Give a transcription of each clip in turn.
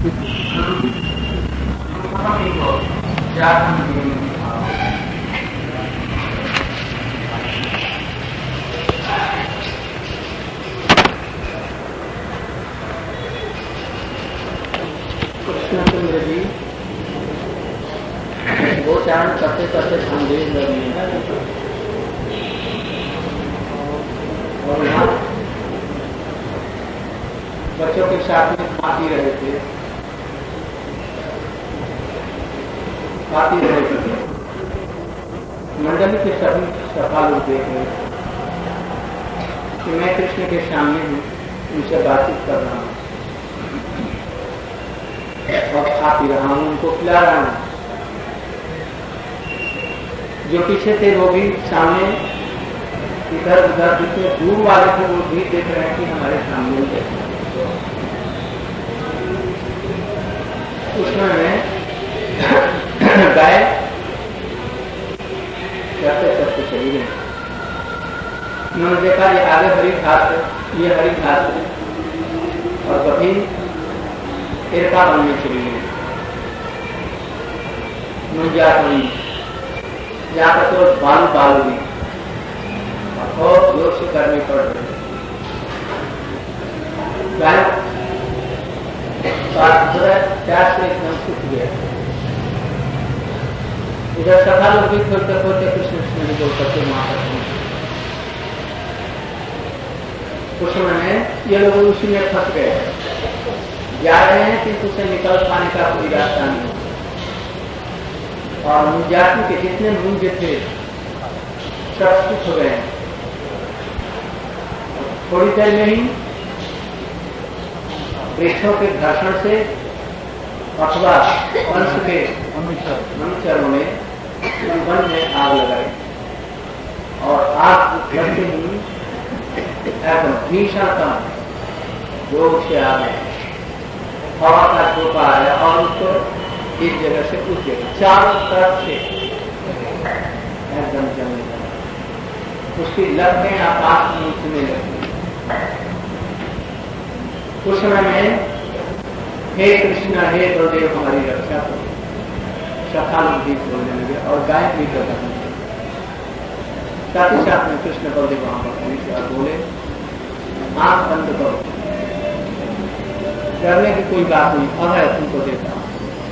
कृष्णचंद्र जी गोचारण करते करते संदेश लगे और यहाँ बच्चों के साथ में खाती रहे थे। मंडली के सभी सफल देख रहे कि मैं कृष्ण के सामने हूँ, उनसे बातचीत कर रहा हूँ और खा पी रहा हूँ, उनको खिला रहा हूँ। जो पीछे थे वो भी सामने इधर उधर जितने दूर वाले थे वो भी देख रहे हैं कि हमारे सामने ही देख रहे हैं। उसमें मैं गाय चलते चलते चली गई। उन्होंने देखा ये आगे हरी घास है, ये हरी घास है, और कभी एरका वन में चली गई। जाकर तो बालू बालू हुई और बहुत जोर से गर्मी पड़ रही। गाय प्यार से एकदम सूख गया। इधर सभा लोग भी खोलते खोलते कृष्ण कृष्ण जी बोल करके वहां पर उस समय में ये लोग उसी में फंस गए, जा रहे हैं किंतु उसे निकल पाने का कोई रास्ता नहीं। और मुंजाती के जितने मुंज थे सब कुछ हो गए। थोड़ी देर में ही वृक्षों के घर्षण से अथवा वंश के अनुचरों ने वन में आग लगाई और आग लगते ही एकदम भीषणतम जोर से आ गए। हवा का झोंका आया और उसको एक जगह से उस जगह चारों तरफ से एकदम जमने लगा। उसकी लपटें आकाश में उठने लगी। उस समय में हे कृष्ण हे बलदेव हमारी रक्षा करो, सखा लोग भी बोलने लगे और गाय भी करने लगे। साथ ही साथ में कृष्ण बलदेव वहां पर पहुंचे और बोले आंख बंद करो, डरने की कोई बात नहीं, अब है तुमको देता हूं।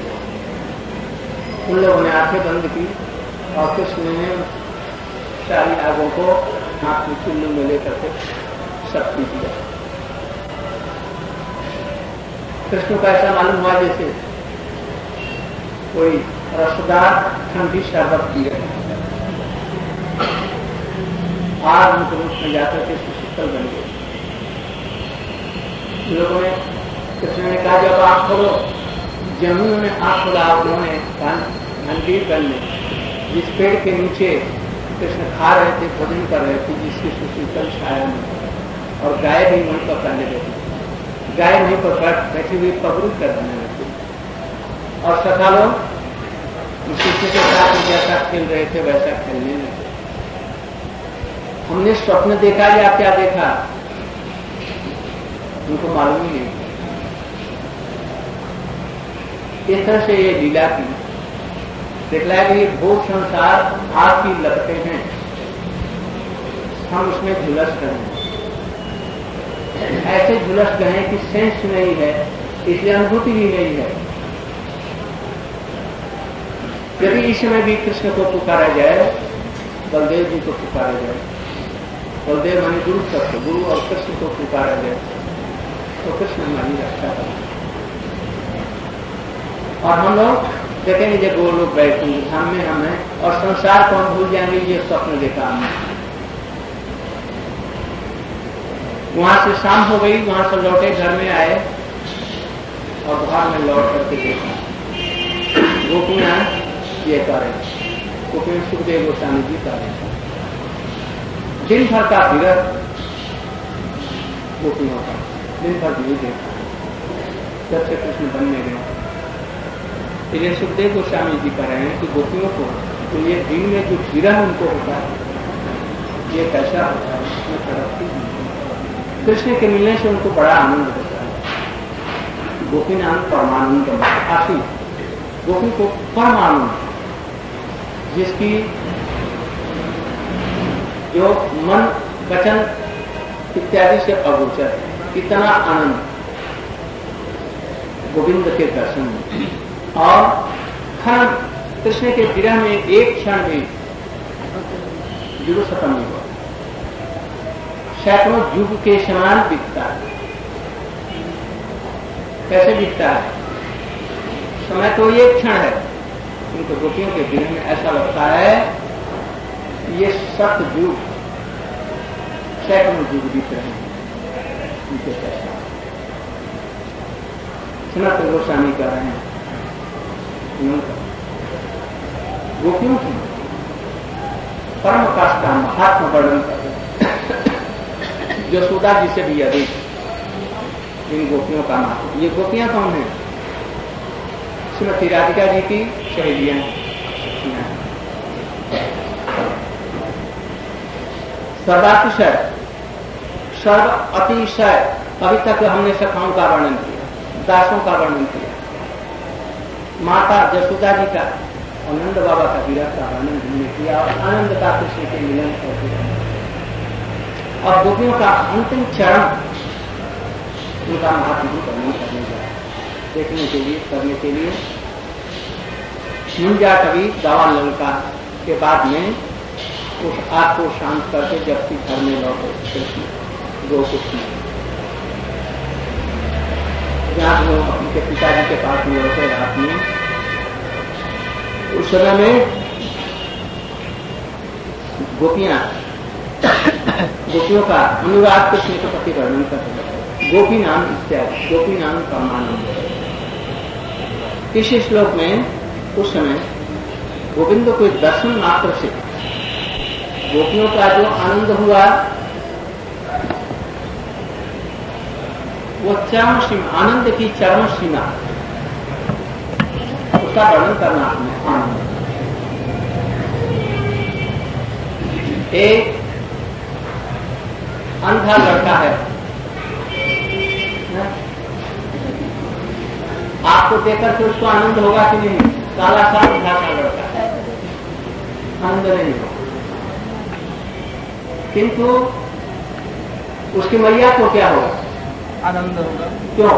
उन लोगों ने आंखें बंद की और कृष्ण ने सारी आगों को हाथ में चुल्लू में लेकर के शक्ति दिया। कृष्ण को ऐसा मालूम हुआ जैसे कोई रसदार ठंडी शरबत पी रहे हैं। आग उनको मुख में जाकर के शीतल बन गए। लोगों ने कृष्ण ने कहा जब आंख खोलो, जमुना ने आंख खोला। उन्होंने घंटीर गल में जिस पेड़ के नीचे कृष्ण खा रहे थे, भोजन कर रहे थे, जिसकी सुशीतल छाया में, और गाय भी वहीं पर करने लगी। गाय वहीं पर बैठी हुई पगड़ू करने लगती और सखा लोग कृष्ण के साथ जैसा खेल रहे थे वैसा खेलने लगे। हमने स्वप्न देखा या क्या देखा उनको मालूम ही नहीं। इस तरह से ये लीला की दिखलाया कि भोग संसार आपकी लगते हैं, हम उसमें झुलस रहे हैं। ऐसे झुलस गए कि सेंस नहीं है, इसलिए अनुभूति भी नहीं है। यदि इस समय भी कृष्ण को पुकारा जाए, बलदेव जी को पुकारा जाए, बलदेव माने गुरु तत्व, गुरु और कृष्ण को पुकारा जाए तो कृष्ण हमारी रक्षा करें। और हम लोग देखेंगे जब वो लोग बैठेंगे सामने हमें और संसार को हम भूल जाएंगे, ये स्वप्न देखा हमने। वहां से शाम हो गई, वहां से लौटे, घर में आए और बाहर में लौट करके देखा गोपियां ये करे, गोपियां सुखदेव गोस्वामी जी कर रहे। दिन भर का विरत गोपियों का, दिन भर भी देखा जब से कृष्ण बनने गए। इसलिए सुखदेव गोस्वामी जी कह रहे हैं कि गोपियों को तो ये दिन में जो विरह उनको होता है ये कैसा होता है, उसमें तरक्की कृष्ण के मिलने से उनको बड़ा आनंद होता है। गोपीनाथ परमानंद काशी, गोपी को परमानंद, जिसकी जो मन वचन इत्यादि से अगोचर है, इतना आनंद गोविंद के दर्शन में। और क्षण कृष्ण के विरह में एक क्षण भी जुलूस खत्म नहीं हुआ, सैकड़ों युग के समान बीतता है। कैसे बीतता है? समय तो एक क्षण है, किंतु गोपियों के विरह में ऐसा लगता है ये 7 युग, सैकड़ों युग बीत रहे हैं उनके पैसा। सनत गोस्वामी कह रहे हैं गोपियों की परम काष्ठा महात्मा वर्णन कर रहे हैं, यशोदा जी से भी अधिक इन गोपियों का महत्व। ये गोपियां कौन है? श्रीमती राधिका जी की सहेलियां सर्वातिशय सर्व अतिशय। अभी तक हमने सखाओं का वर्णन किया, दासों का वर्णन किया, माता यशोदा जी का, आनंद बाबा का विरह का वर्णन हमने किया और आनंद का कृष्ण के मिलन करते। और गोपियों का अंतिम चरण उनका महात्मा वर्णन करने जाए, देखने के लिए, करने के लिए मुंजा कवि दवा लंका के बाद में उस आग को शांत करके जबकि घर में लौटे कृष्ण गोकुल में, जहां लोग अपने पिताजी के पास में लौटे रात में, उस समय में गोपियों का अनुराग कृष्ण के प्रति वर्णन करते हैं। गोपी नाम इत्यादि, गोपी नाम का मानव। इस श्लोक में उस समय गोविंद को दर्शन मात्र से गोपियों का जो आनंद हुआ वो चरम सीमा, आनंद की चरम सीमा, उसका वर्णन करना आपने। आनंद एक अंधा लड़का है, आपको देखकर के उसको आनंद होगा कि नहीं? काला सा अंधा सा लड़का है, आनंद नहीं होगा। किंतु उसकी मैया को क्या होगा? आनंद होगा। क्यों?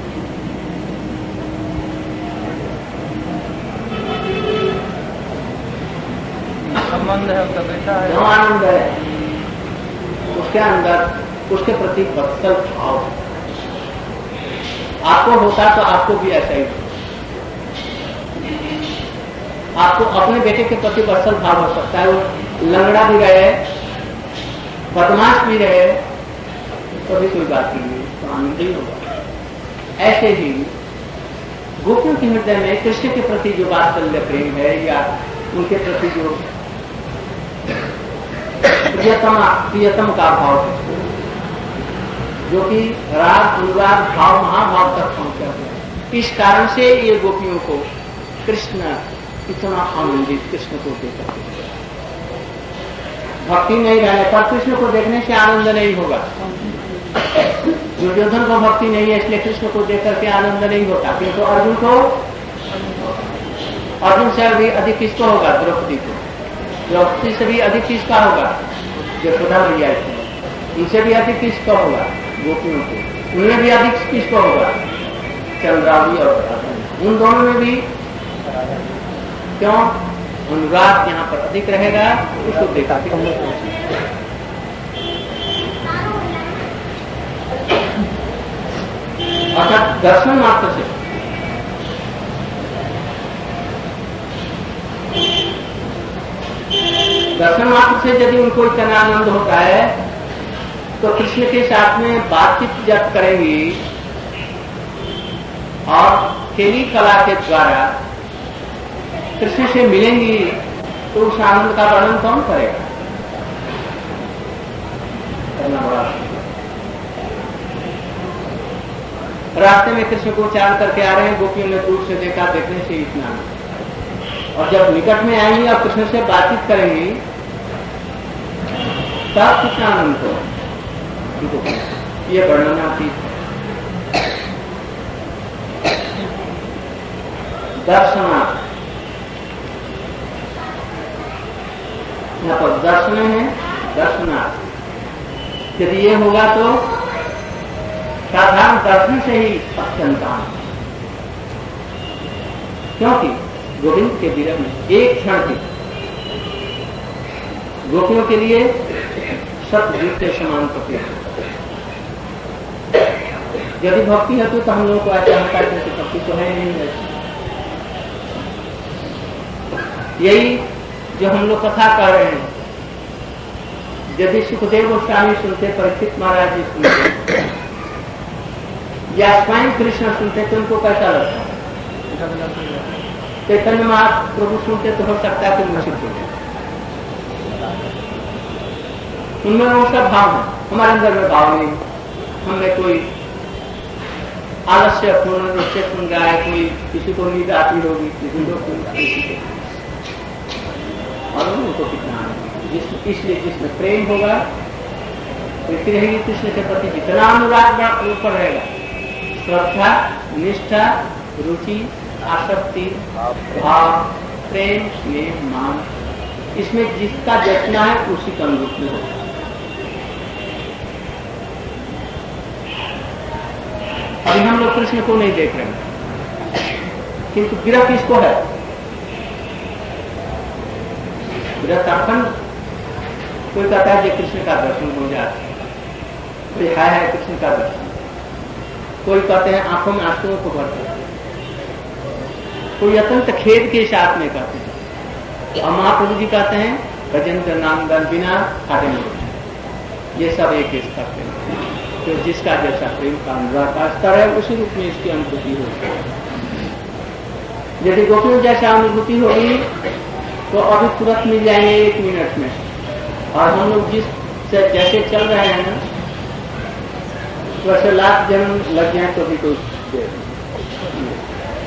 संबंध है, उसका बेटा है। क्यों आनंद है? उसके अंदर उसके प्रति वत्सल भाव। आपको होता तो आपको भी ऐसा ही होता। आपको अपने बेटे के प्रति वत्सल भाव हो सकता है, वो लंगड़ा भी रहे, बदमाश भी रहे, तो भी कोई बात नहीं, तो आनंद ही होगा। ऐसे ही गोपियों के हृदय में कृष्ण के प्रति जो वात्सल्य प्रेम है, या उनके प्रति जो प्रियतम का भाव है, जो कि राग अनुराग भाव महाभाव तक पहुंचा है, इस कारण से ये गोपियों को कृष्ण इतना आनंदित, कृष्ण को देखकर। भक्ति नहीं रहने पर कृष्ण को देखने से आनंद नहीं होगा। दुर्योधन को भक्ति नहीं है, इसलिए कृष्ण को देखकर के आनंद नहीं होता। किंतु अर्जुन को, अर्जुन से भी अधिक किसको होगा? द्रौपदी को। द्रौपदी से भी अधिक किसका होगा? यशोदा मैया को। उनसे भी अधिक किसका होगा? गोपियों को। उनमें भी अधिक किसको होगा? चंद्रावली और राधा। उन दोनों में भी क्यों? अनुराग यहाँ पर अधिक रहेगा, उसको देखा कि अर्थात दर्शन मात्र से यदि उनको इतना आनंद होता है, तो कृष्ण के साथ में बातचीत जब करेंगी और खेली कला के द्वारा कृष्ण से मिलेंगी, तो उस आनंद का वर्णन कौन करेगा? करना बड़ा। रास्ते में कृष्ण को चाल करके आ रहे हैं, गोपियों ने दूर से देखा, देखने से इतना, और जब निकट में आएंगी और कृष्ण से बातचीत करेंगी, तब कितना आनंद हो। ये वर्णनातीत है। दर्शनार्थ, यहाँ पर दर्शन है, दर्शनार्थ। यदि ये होगा तो साधारण दर्शन से ही अत्यंत आनंद, क्योंकि गोविंद के विरह में एक क्षण की गोपियों के लिए सतयुग के समान प्रतीत। यदि भक्ति है तो हम लोगों को ऐसा होता है कि भक्ति तो है नहीं। यही जो हम लोग कथा कर रहे हैं, यदि सुखदेव गोस्वामी सुनते, परीक्षित महाराज जी सुनते या स्वयं कृष्ण सुनते तो उनको कैसा लगता है? चैतन्य महाप्रभु सुनते तो हो सकता है कि मुझे सुनते, उनमें वो सब भाव है, हमारे अंदर में भाव नहीं। हमने कोई आलस्य पूर्ण रूप से सुन रहा है, कोई किसी को नींद आती होगी, किसी को किसी को, और उनको कितना इसलिए जिसमें प्रेम होगा, प्रीति रहेगी कृष्ण के प्रति, जितना अनुराग ऊपर रहेगा, श्रद्धा, निष्ठा, रुचि, आसक्ति, भाव, प्रेम, स्नेह, मान, इसमें जिसका जचना है उसी का अनुरूप में होगा। अभी हम लोग कृष्ण को नहीं देख रहे हैं, किंतु विरह किसको है? विरह तर्पण। कोई कहता है कि कृष्ण का दर्शन हो जाए, कोई है कृष्ण का दर्शन, कोई कहते हैं आंखों में आंसुओं को भरते हैं, कोई अत्यंत खेद के साथ में कहते हैं, और महाप्रभु जी कहते हैं गजेंद्र नाम गन बिना खाटे में। ये सब एक स्तर पे, तो जिसका जैसा प्रेम का अनुराग का स्तर है उसी रूप में इसकी अनुभूति होगी। यदि गोपियों जैसा अनुभूति होगी तो अभी तुरंत मिल जाएंगे 1 मिनट में, और हम लोग जिस जैसे चल रहे हैं ना, वैसे लाख जन्म लग जाए तो भी कोई देर नहीं।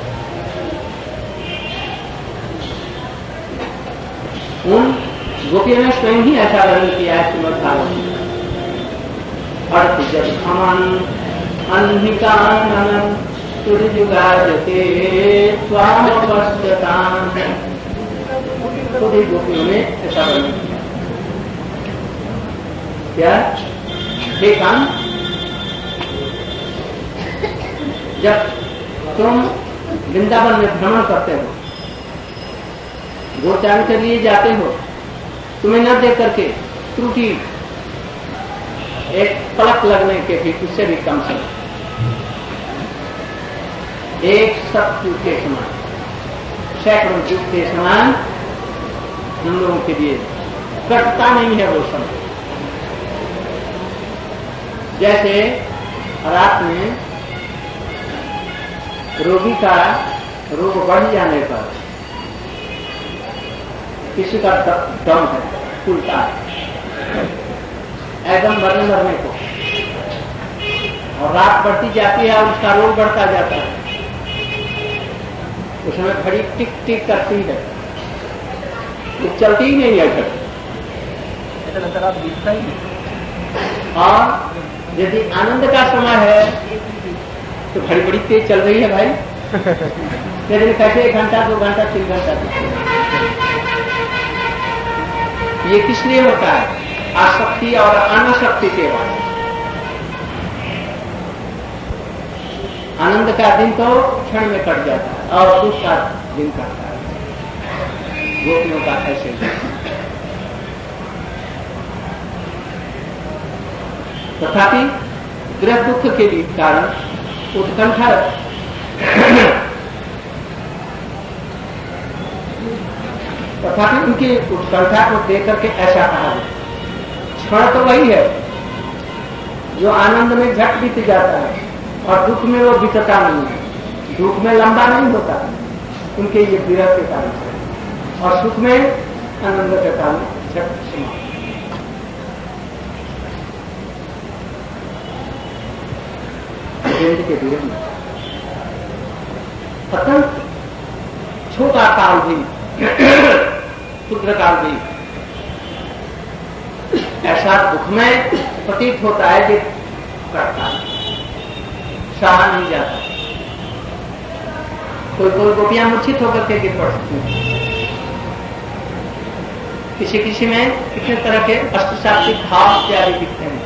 उन गोपियों ने स्वयं ही ऐसा वर्णन किया है श्रीमद् भागवत में। अर्थ जब अमन अन्हिकानन सुरजुगाजते स्वामपश्यतान, खुद ही गोपियों ने ऐसा वर्णन किया। क्या? हे कान, जब तुम वृंदावन में भ्रमण करते हो, गोचारण के लिए जाते हो, तुम्हें न देख करके त्रुटि एक पलक लगने के भी उससे भी कम समय, एक सत्युग के समान, सैकड़ों युग के समान हम लोगों के लिए कटता नहीं है वो समय। जैसे रात में रोगी का रोग बढ़ जाने पर किसी का दम है, फूलता है एकदम मरने को, और रात बढ़ती जाती है और उसका रोग बढ़ता जाता है, उसमें घड़ी टिक टिक करती है, वो चलती ही नहीं है घड़ी। और यदि आनंद का समय है तो घड़ी बड़ी तेज चल रही है भाई, लेकिन कैसे 1 घंटा 2 घंटा 3 घंटा ये किस लिए होता है? आसक्ति और अनासक्ति के बाद। आनंद का दिन तो क्षण में कट जाता है और दुख का दिन कटता है। गोपियों का ऐसे तथापि गृह दुख के कारण उत्कंठा तथापि उनकी उत्कंठा को देख करके ऐसा कहा है, क्षण तो वही है जो आनंद में झट बीत जाता है और दुख में वो बीतता नहीं है, दुख में लंबा नहीं होता उनके ये विरह के कारण से, और सुख में आनंद के कारण झट समाप्त। के विरह में अत्यंत छोटा काल भी, क्षुद्र काल भी ऐसा दुख में प्रतीत होता है कि करता है, सहा नहीं जाता। कोई कोई गोपियां मूर्छित होकर के गिर पड़ सकती हैं। किसी किसी में कितने तरह के अष्टशास्त्रिक भाव इत्यादि दिखते हैं।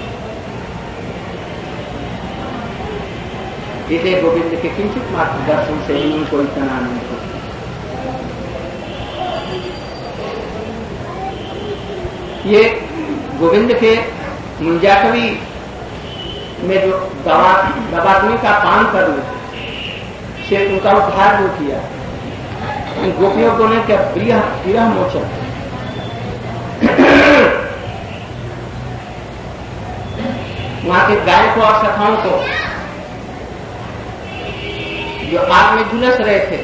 इसे गोविंद के किंचित मात्र दर्शन से ही उनको इतना आनंद होता है। ये गोविंद के मुंजाकवी में जो दबादमी का पान करने से उनका उद्धार जो किया, इन गोपियों को ने क्या विरह मोचन, वहां के गायकों और सखाओं को जो आग में झुलस रहे थे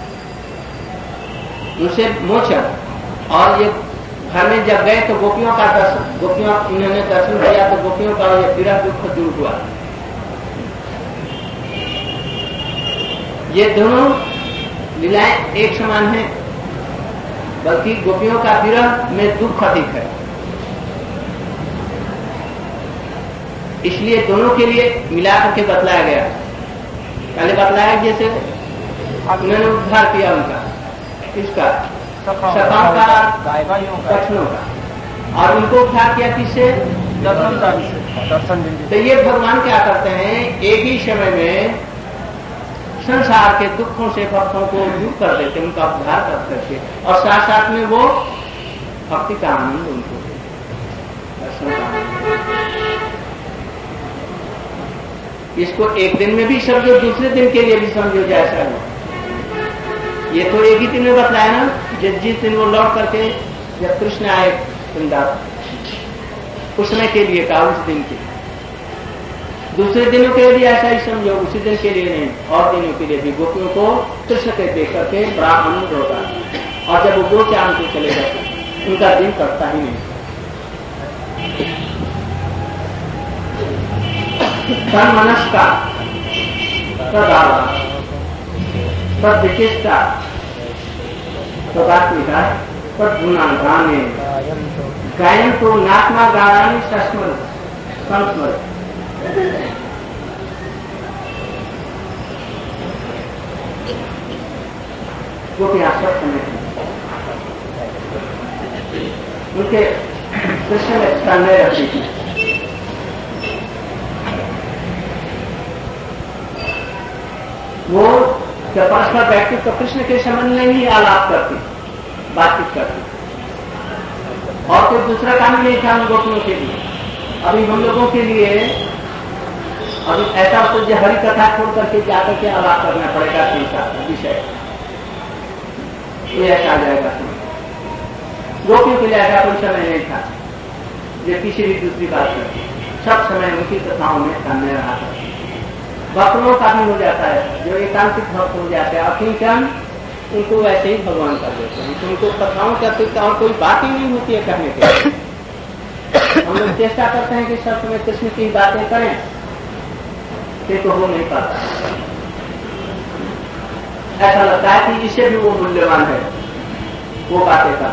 उनसे मोचन, और ये घर में जब गए तो गोपियों का दर्शन, गोपियों उन्होंने दर्शन किया तो गोपियों का ये विरह दुख दूर हुआ। ये दोनों लीलाएं एक समान हैं, बल्कि गोपियों का विरह में दुख अधिक है। इसलिए दोनों के लिए मिलाकर के बतलाया गया। पहले बतलाया जैसे उन्होंने उद्धार किया उनका, किसका, सखाओं का, दक्षिणों का, और उनको उद्धार किया किससे, दर्शन। तो ये भगवान क्या करते हैं, एक ही समय में संसार के दुखों से भक्तों को दूर कर देते, उनका उद्धार कर करके, और साथ साथ में वो भक्ति का आनंद उनको दर्शन का आनंद। इसको एक दिन में भी समझो, दूसरे दिन के लिए भी समझो जैसा हो। ये तो एक ही दिन में बतलाया ना, जिस दिन वो लौट करके जब कृष्ण आए वृंदावन, उस समय के लिए कहा, उस दिन के। दूसरे दिनों के लिए भी ऐसा ही समझो, उसी दिन के लिए नहीं, और दिनों के लिए भी गोपियों को कृष्ण के देख करके बड़ा आनंद होता है। और जब वो दो चांद को चले जाते उनका दिन कटता ही नहीं। तन मनस्का, तदावा, तद विचेष्टा, तदात्मिका, तद गुणागाने, गायन तो नात्मा गायन सस्मर संस्मर। गोपियां सब समय उनके कृष्ण में तन्मय रहती थी। वो जब परस्पर बैठती तो कृष्ण के संबंध में ही आलाप करती, बातचीत करती, और कोई दूसरा काम नहीं था उन गोपियों के लिए। अभी हम लोगों के लिए अभी ऐसा तो जो हरि कथा छोड़ करके जाकर के आलाप करना पड़ेगा विषय, ये ऐसा आ जाएगा। गोपियों के लिए ऐसा कोई समय नहीं था जो किसी भी दूसरी बात करती, सब समय उनकी कथाओं में तन्मय रहा था। भक्तों का भी हो जाता है, जो एकांतिक भक्त हो जाते हैं, अकिंचन उनको वैसे ही भगवान कर देते हैं, तो उनको कथाओं का अतिरिक्त और कोई बात ही नहीं होती है कहने के। हम लोग चेष्टा करते हैं कि सब समय कृष्ण की बातें करें, ये तो हो नहीं पाता। ऐसा लगता है कि इससे भी वो मूल्यवान है, वो बातें का,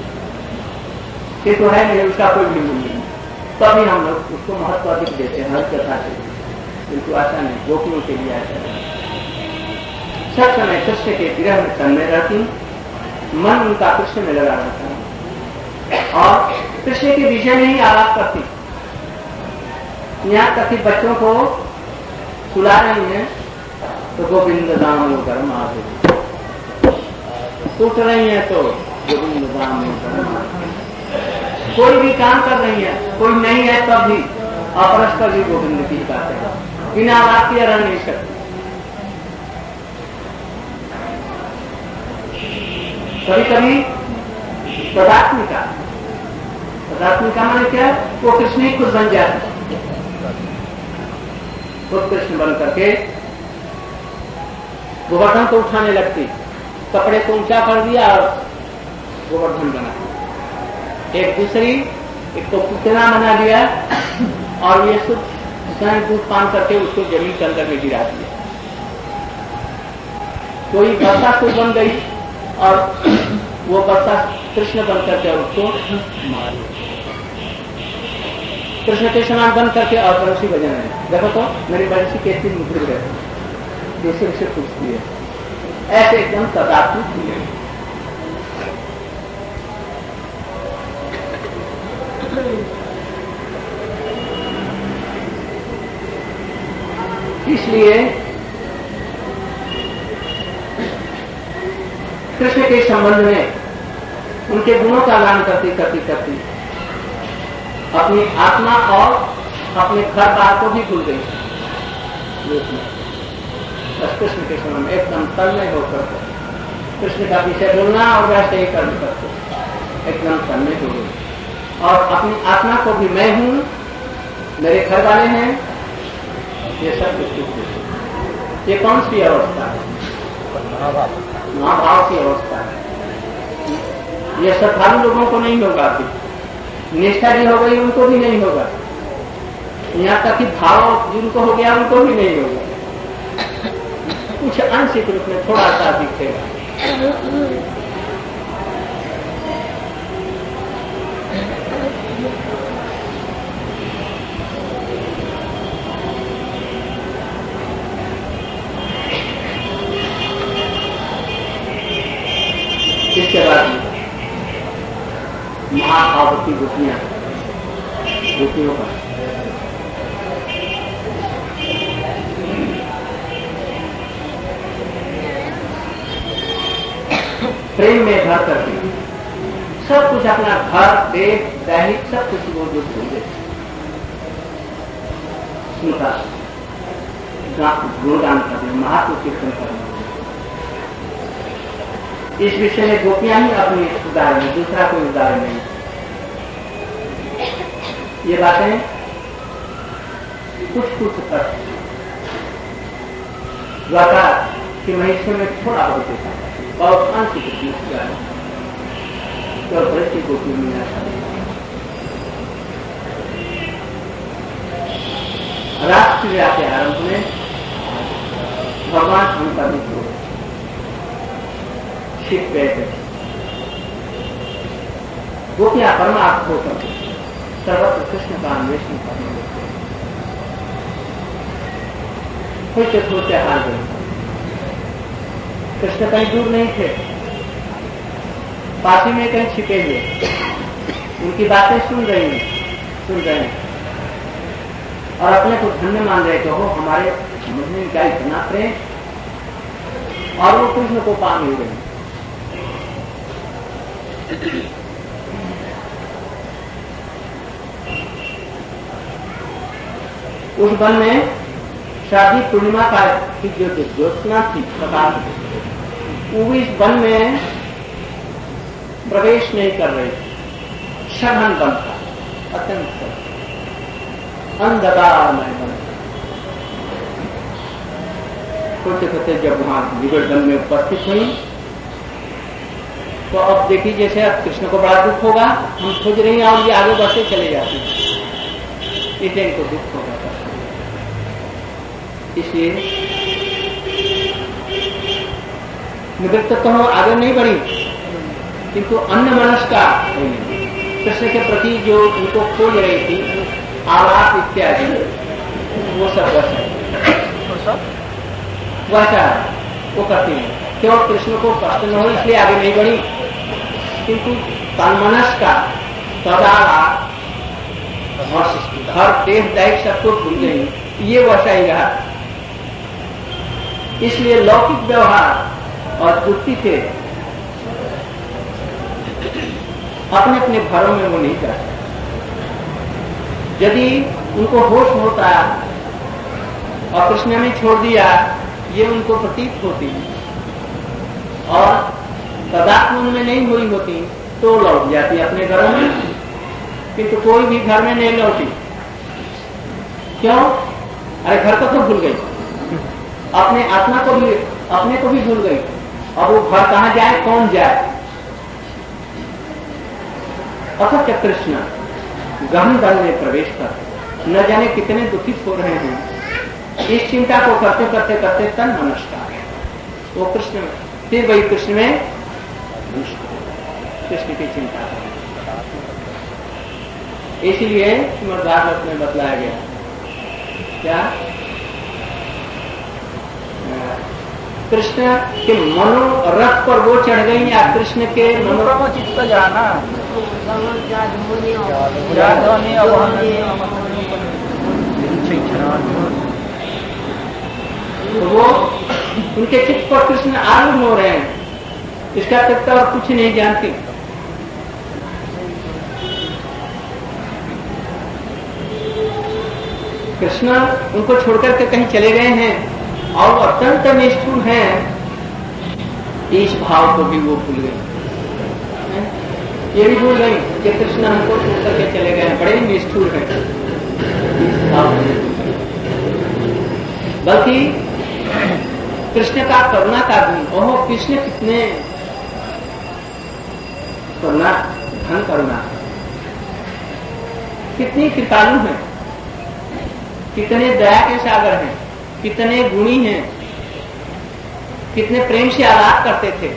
ये तो है नहीं, उसका कोई भी मूल्य नहीं। तभी हम लोग उसको महत्व अधिक देते हैं हर कथा से, किंतु ऐसा नहीं, गोपियों के लिए ऐसा नहीं। सब समय कृष्ण के विरह में तन्मय रहती, मन उनका कृष्ण में लगा रहता है, और कृष्ण के विषय में ही आलाप करती। यहाँ तक कि बच्चों को सुला रही हैं तो गोविंद दामोदर माधव, उठ रही है तो गोविंद दामोदर माधव, कोई भी काम कर रही है, कोई नहीं है तब भी अपरस्पर भी गोविंद की बात है, बिना बात के रह नहीं सकती। कभी कभी तदात्मिका, तदात्मिका माने क्या, वो कृष्ण ही खुद बन जाता है, खुद कृष्ण बन करके गोवर्धन को उठाने लगती, कपड़े को ऊंचा कर दिया और गोवर्धन बना। एक दूसरी, एक तो पुतना बना दिया और ये सब स्वयं दूध पान करके उसको जमीन के अंदर में गिरा दिया। कोई वर्षा को बन गई और वो वर्षा कृष्ण बन करके उसको मार दिया। कृष्ण के समान बन करके और बंसी बजाने, देखो तो मेरी बंसी कैसी मुद्रित है, दूसरे से पूछती है, ऐसे एकदम तदात्मिक हुए। इसलिए कृष्ण के संबंध में उनके गुणों का गान करती करती करती अपनी आत्मा और अपने घर बार को भी भूल गई। बस कृष्ण के संबंध में एकदम तन्मय होकर कृष्ण का विषय बोलना और वैसे ही कर्म करते एकदम तन्मय हो गई। और अपनी आत्मा को भी मैं हूं, मेरे घर वाले हैं, ये सब कुछ। ये कौन सी अवस्था है? महाभाव की अवस्था है। ये श्रद्धालु लोगों को नहीं होगा, अभी निष्ठा भी हो गई उनको भी नहीं होगा, यहाँ तक कि भाव जिनको हो गया उनको भी नहीं होगा, कुछ आंशिक रूप में थोड़ा सा दिखेगा। इसके बाद महाभावती गोपियां, गोपियों का प्रेम में भर करके सब कुछ अपना घर देश दैनिक सब कुछ वो जो भूल गए, उनका गुणगान करने, महात्म कीर्तन करने। इस विषय में गोपियां ही अपनी उदाहरण है, दूसरा कोई उदाहरण नहीं। ये बातें कुछ तक द्वारा कि महेश्वर में थोड़ा बहुत देखा और आंशिक तो बड़ी गोपी में राष्ट्रीय के आरंभ में भगवान शंकर ने शिव गए थे। गोपियां परमार्थ होकर सर्वत्र कृष्ण का अन्वेषण करने लगते, खोजते खोजते हार गए। कृष्ण कहीं दूर नहीं थे, पास ही में कहीं छिपे हुए, उनकी बातें सुन रहे हैं और अपने को धन्य मान रहे कि हो हमारे समझने का इतना प्रेम, और वो कृष्ण को पा नहीं रहे। उस वन में शादी पूर्णिमा का की जो ज्योत्सना थी प्रकाश, वो इस वन में प्रवेश नहीं कर रहे थे। सघन वन था, अत्यंत अंधकारमय वन। खोजते खोजते जब वहां निगड़ वन में उपस्थित हुई तो अब देखिए जैसे अब कृष्ण को बड़ा दुख होगा, हम खोज रही हैं और ये आगे बढ़ते चले जाते हैं, इसलिए इनको दुख होगा। इसलिए निवृत्त तो आगे नहीं बढ़ी, किंतु अन्य मनस्का कृष्ण के प्रति जो उनको खोज रही थी आवास इत्यादि, वो सब वैसा वो करती है। क्यों? कृष्ण को कष्ट न हो इसलिए आगे नहीं बढ़ी, किंतु तन्मनस्का सदा हर देश दैहिक सबको भूल गई, ये वैसा ही रहा। इसलिए लौकिक व्यवहार और वृत्ति थे अपने अपने घरों में वो नहीं करते। यदि उनको होश होता और कृष्ण ने छोड़ दिया, ये उनको प्रतीत होती और तदात्म उनमें नहीं हुई होती तो लौट जाती अपने घरों में, किंतु कोई भी घर में नहीं लौटी। क्यों? अरे घर को तो भूल गई, अपने आत्मा को भी, अपने को भी भूल गई। अब वो घर कहां जाए, कौन जाए? अथच कृष्ण गहन वन में प्रवेश कर न जाने कितने दुखित हो रहे हैं। इस चिंता को करते करते करते तन नमस्कार वो कृष्ण, फिर वही कृष्ण में कृष्ण की चिंता है। इसलिए श्रीमद् भागवत में बतलाया गया क्या कृष्ण के मनोरथ पर वो चढ़ गई या कृष्ण के मनोचित तो जाना वो उनके चित्त पर कृष्ण आरूढ़ हो रहे हैं, इसका तक और कुछ नहीं जानती। कृष्ण उनको छोड़कर के कहीं चले गए हैं और वो अत्यंत निष्ठुर हैं, इस भाव को भी वो भूल गई। ये भी भूल गई कि कृष्ण हमको छोड़कर के चले गए हैं, बड़े निष्ठुर हैं, इस भाव को बल्कि कृष्ण का करुणा का गुण, ओहो कृष्ण कितने करुणा, धन करुणा, कितनी कृपालु हैं, कितने दया के सागर हैं, कितने गुणी हैं, कितने प्रेम से आलाप करते थे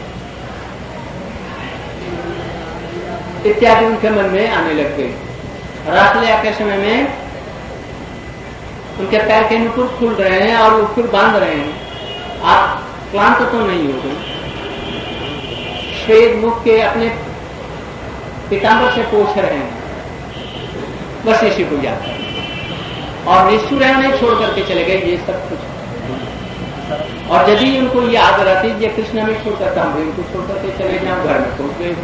इत्यादि उनके मन में आने लग गए। रासलीला के समय में उनके पैर के नुपुर खुल रहे हैं और वो फिर बांध रहे हैं, आप क्लांत तो नहीं हो गए, श्वेत मुख के अपने पीताम्बर से पोछ रहे हैं, बस इसी को याद करें। और निष्ठुर उन्हें छोड़ करके चले गए ये सब कुछ। और यदि उनको ये याद रहती ये कृष्ण में छोड़ करता हूँ, इनको छोड़ करके चले जाऊँ, घर में पहुंच गए।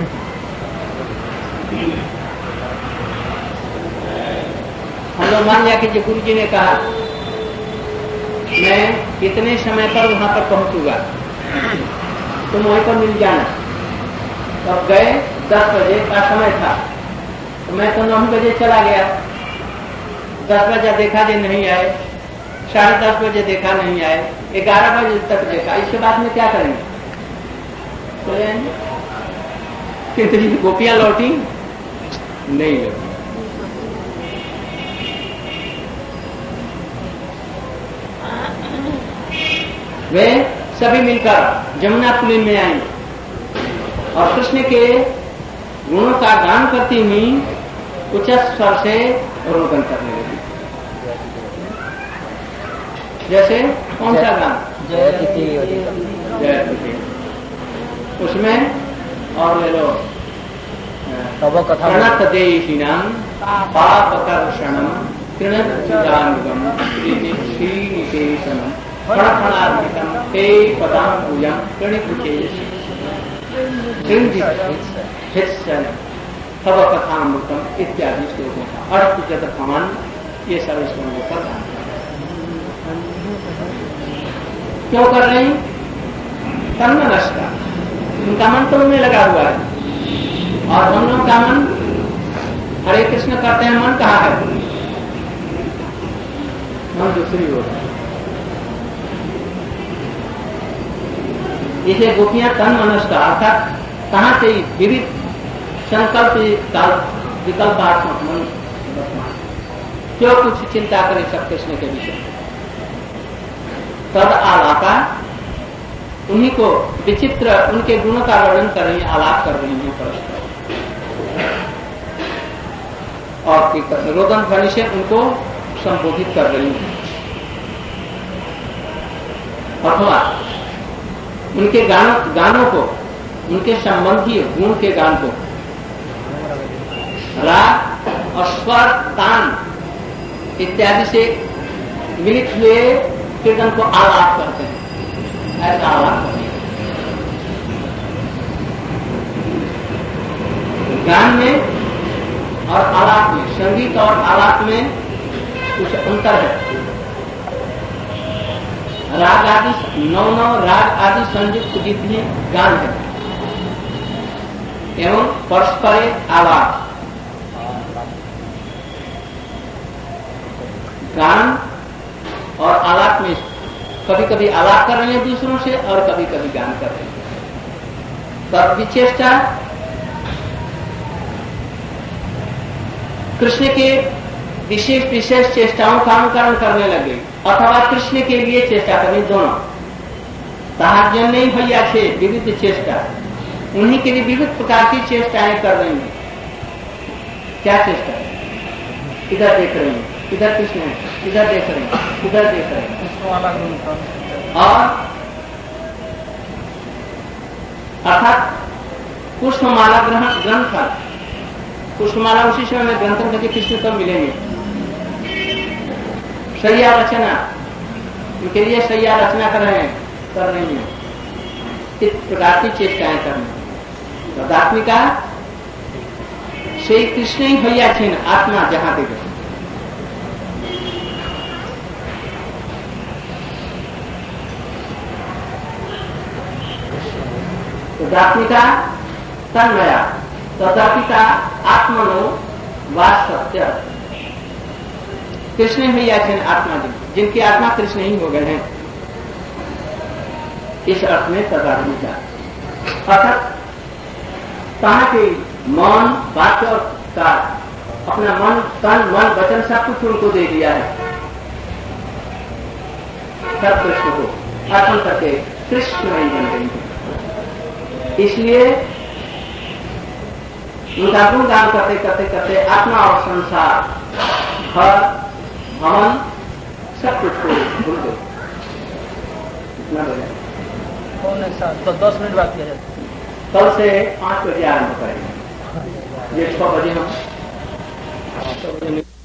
हम लोग मान लिया कि जो गुरु जी ने कहा मैं इतने समय पर वहां पर पहुंचूंगा, तुम वहीं पर मिल जाना। तब गए, 10 बजे का समय था, तो मैं तो 9 बजे चला गया। 10 बजे देखा जे नहीं आए, 10:30 बजे देखा नहीं आए, 11 बजे तक देखा। इसके बाद में क्या करेंगे? चले जाएंगे। कितनी गोपियां लौटी? नहीं लौटी। वे सभी मिलकर जमुना पुलिन में आई और कृष्ण के गुणों का गान करती हुई उच्च स्वर से रोदन करने लगी। जैसे कौन सा गान? जय उसमें और ले लो प्रणत देहिनाम पापकर्षणम कृणचिदानुगम श्रीनिकेशनम फणफणार्पितम ते पदाम्बुजम प्रणितुचेयसी हित्सन तव कथामृतम इत्यादि श्लोकों का अर्थ जत भवन, ये सब श्लोकों पर ध्यान क्यों कर रही? तन्मनस का, उनका मन तो उनमें लगा हुआ है और हम लोग का मन हरे कृष्ण करते हैं, मन कहाँ है? मन दूसरी ओर है। इसे गोपियां तन मनस का अर्थात कहां से विविध संकल्प विकल्पात्मक मन क्यों कुछ चिंता करे सब कृष्ण के विषय। तद आलापा, उन्हीं को विचित्र उनके गुणों का वर्णन कर रही, आलाप कर रही है परस्पर, और रोदन ध्वनि से उनको संबोधित कर रही है। अथवा उनके गानों को, उनके संबंधी गुण के गान को राग और स्वर, तान इत्यादि से मिलित हुए कीर्तन को आलाप करते हैं। ऐसा आलाप करते हैं। गान में और आलाप में, संगीत और आलाप में कुछ अंतर है। राग आदि 9 राग आदि संयुक्त जितने गान है एवं परस्पर आलाप, गान और आलाप में कभी कभी आलाप कर रहे हैं दूसरों से और कभी कभी गान कर रहे हैं। तब विचेष्टा कृष्ण के विशेष चेष्टाओं का अनुकरण करने लगे अथवा कृष्ण के लिए चेष्टा करनी, दोनों। ताहार जन नहीं भैया थे विविध चेष्टा, उन्हीं के लिए विविध प्रकार की चेष्टाएं कर रही हैं। क्या चेष्टा? इधर देख रहे हैं, इधर कृष्ण है, इधर देख रहे हैं, इधर देख रहे हैं। और अर्थात पुष्पमाला ग्रंथ, पुष्पमाला उसी समय में ग्रंथन करके कृष्ण कब मिलेंगे। शैया रचना, उनके लिए शैया रचना कर रही है, इस प्रकार की चेष्टाएं करना। तदात्मिका श्री कृष्ण ही भैया छीन आत्मा जहां पे गए। तदात्मिका तन्मया तदापिता आत्मनो वास सत्य। कृष्ण भैया छीन आत्मा जिनकी आत्मा कृष्ण ही हो गए हैं, इस अर्थ में तदात्मिका अर्थात कहा कि मन वाक्य और कार्य, अपना मन तन मन वचन सब कुछ उनको दे दिया है, सब कृष्ण को अर्पण करके कृष्ण नहीं बन गई है। इसलिए उनका गुणगान करते करते करते आत्मा और संसार, घर भवन सब कुछ को भूल गए। इतना बजा तो 10 मिनट बात किया जाए। कल से 5 बजे आरंभ करेंगे, ये 6 बजे हम